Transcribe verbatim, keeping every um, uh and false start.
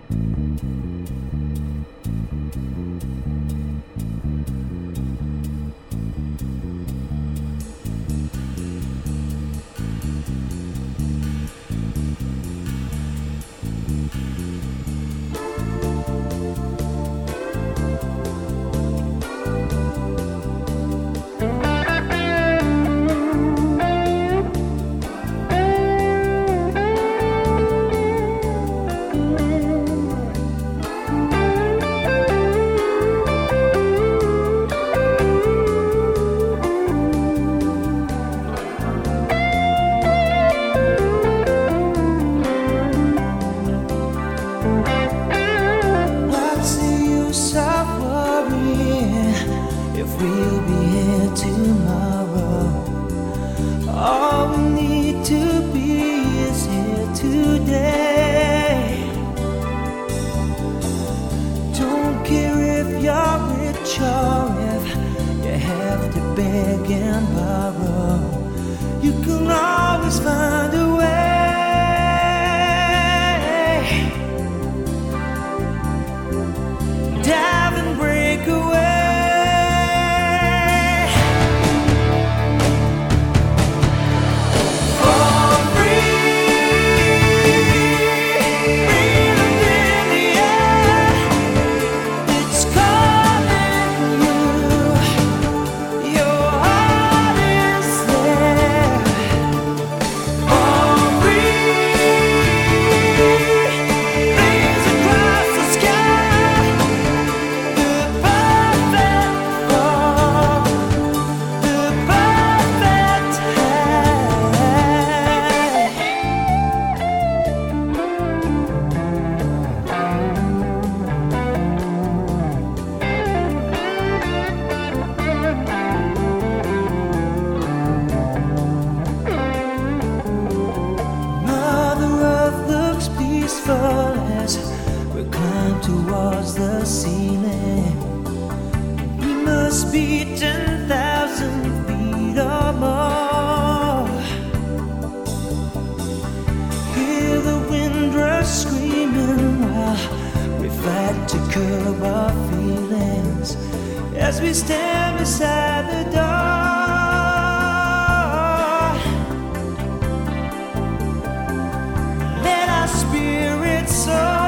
What's the use of worrying if we'll be here tomorrow? All we need to be is here today. Don't care if you're rich or if you have to beg and borrow. You can always find a way. Dive and break away. For free, breathing in the air. It's calling you. Your heart is there. For free, flames across the sky. The perfect fall, the perfect high. Mother Earth looks peaceful as we climb towards the ceiling. We must be ten thousand feet or more. Hear the wind rush screaming while we fight to curb our feelings as we stand beside the door. Let our spirits soar.